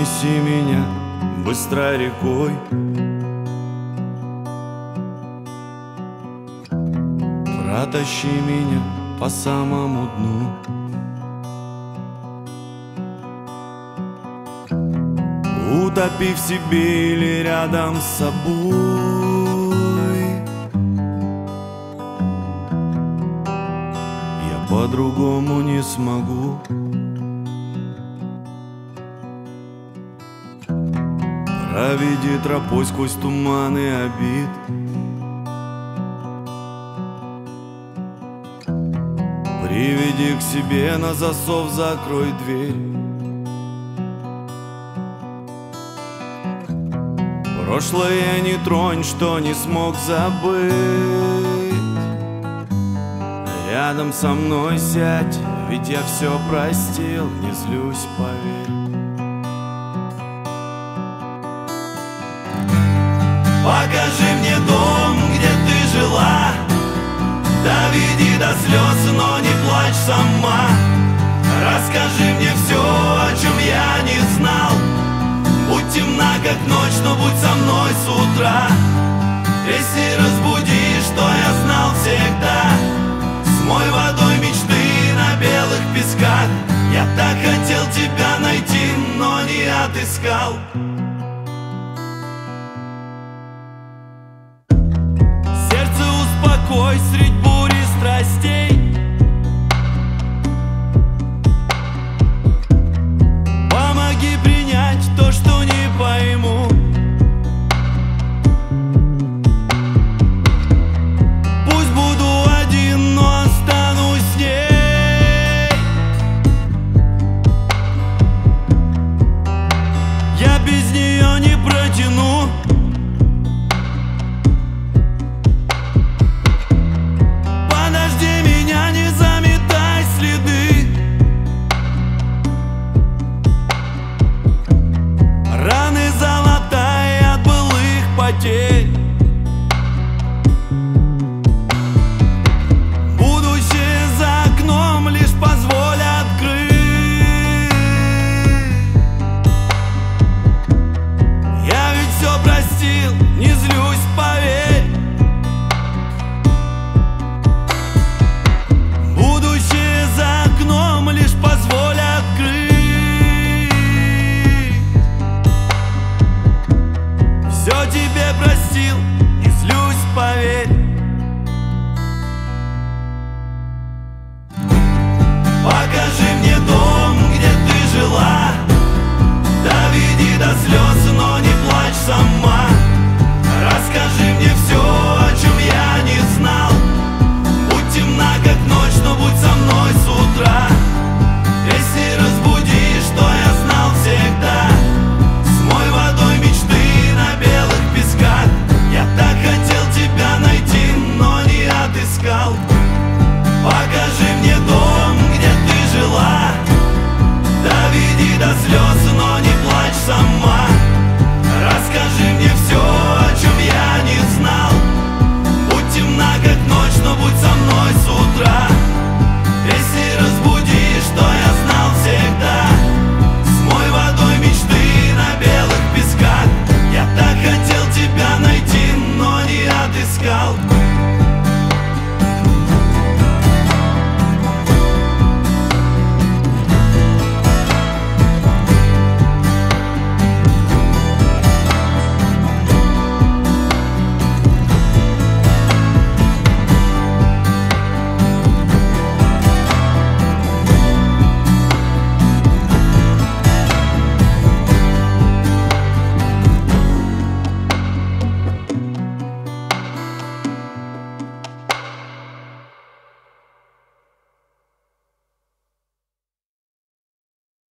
Унеси меня быстрой рекой, протащи меня по самому дну. Утопи в себе или рядом с собой. Я по-другому не смогу. Проведи тропой сквозь туманы обид. Приведи к себе, на засов закрой дверь. Прошлое не тронь, что не смог забыть. Рядом со мной сядь, ведь я все простил, не злюсь, поверь. Покажи мне дом, где ты жила. Доведи до слез, но не плачь сама. Расскажи мне все, о чем я не знал. Будь темна, как ночь, но будь со мной с утра. Если разбудишь, то я